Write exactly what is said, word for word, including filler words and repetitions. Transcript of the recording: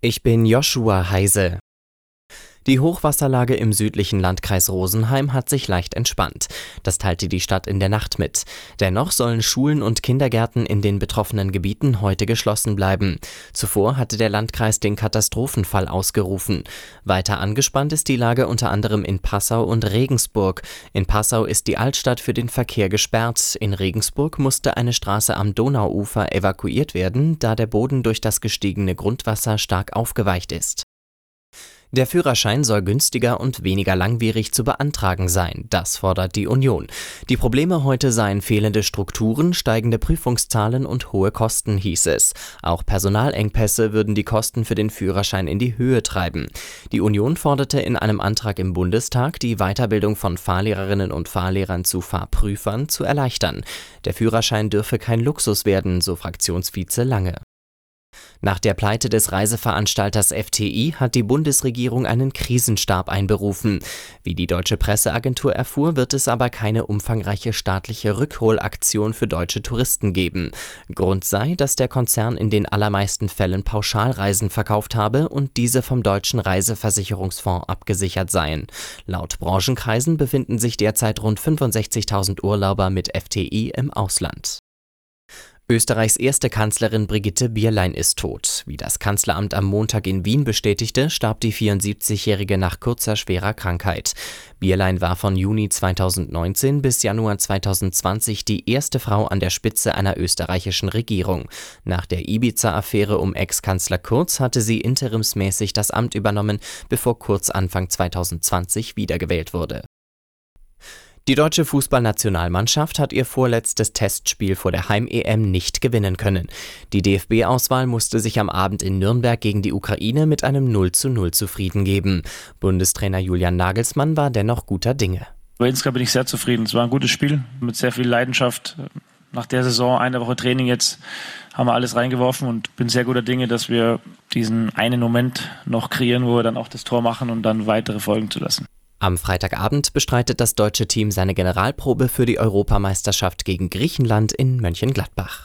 Ich bin Joshua Heise. Die Hochwasserlage im südlichen Landkreis Rosenheim hat sich leicht entspannt. Das teilte die Stadt in der Nacht mit. Dennoch sollen Schulen und Kindergärten in den betroffenen Gebieten heute geschlossen bleiben. Zuvor hatte der Landkreis den Katastrophenfall ausgerufen. Weiter angespannt ist die Lage unter anderem in Passau und Regensburg. In Passau ist die Altstadt für den Verkehr gesperrt. In Regensburg musste eine Straße am Donauufer evakuiert werden, da der Boden durch das gestiegene Grundwasser stark aufgeweicht ist. Der Führerschein soll günstiger und weniger langwierig zu beantragen sein, das fordert die Union. Die Probleme heute seien fehlende Strukturen, steigende Prüfungszahlen und hohe Kosten, hieß es. Auch Personalengpässe würden die Kosten für den Führerschein in die Höhe treiben. Die Union forderte in einem Antrag im Bundestag, die Weiterbildung von Fahrlehrerinnen und Fahrlehrern zu Fahrprüfern zu erleichtern. Der Führerschein dürfe kein Luxus werden, so Fraktionsvize Lange. Nach der Pleite des Reiseveranstalters F T I hat die Bundesregierung einen Krisenstab einberufen. Wie die deutsche Presseagentur erfuhr, wird es aber keine umfangreiche staatliche Rückholaktion für deutsche Touristen geben. Grund sei, dass der Konzern in den allermeisten Fällen Pauschalreisen verkauft habe und diese vom Deutschen Reiseversicherungsfonds abgesichert seien. Laut Branchenkreisen befinden sich derzeit rund fünfundsechzigtausend Urlauber mit F T I im Ausland. Österreichs erste Kanzlerin Brigitte Bierlein ist tot. Wie das Kanzleramt am Montag in Wien bestätigte, starb die vierundsiebzigjährige nach kurzer schwerer Krankheit. Bierlein war von Juni zweitausendneunzehn bis Januar zweitausendzwanzig die erste Frau an der Spitze einer österreichischen Regierung. Nach der Ibiza-Affäre um Ex-Kanzler Kurz hatte sie interimsmäßig das Amt übernommen, bevor Kurz Anfang zweitausendzwanzig wiedergewählt wurde. Die deutsche Fußballnationalmannschaft hat ihr vorletztes Testspiel vor der Heim-E M nicht gewinnen können. Die D F B-Auswahl musste sich am Abend in Nürnberg gegen die Ukraine mit einem null zu null zufrieden geben. Bundestrainer Julian Nagelsmann war dennoch guter Dinge. Aber insgesamt bin ich sehr zufrieden. Es war ein gutes Spiel mit sehr viel Leidenschaft. Nach der Saison, eine Woche Training jetzt, haben wir alles reingeworfen und bin sehr guter Dinge, dass wir diesen einen Moment noch kreieren, wo wir dann auch das Tor machen und dann weitere folgen zu lassen. Am Freitagabend bestreitet das deutsche Team seine Generalprobe für die Europameisterschaft gegen Griechenland in Mönchengladbach.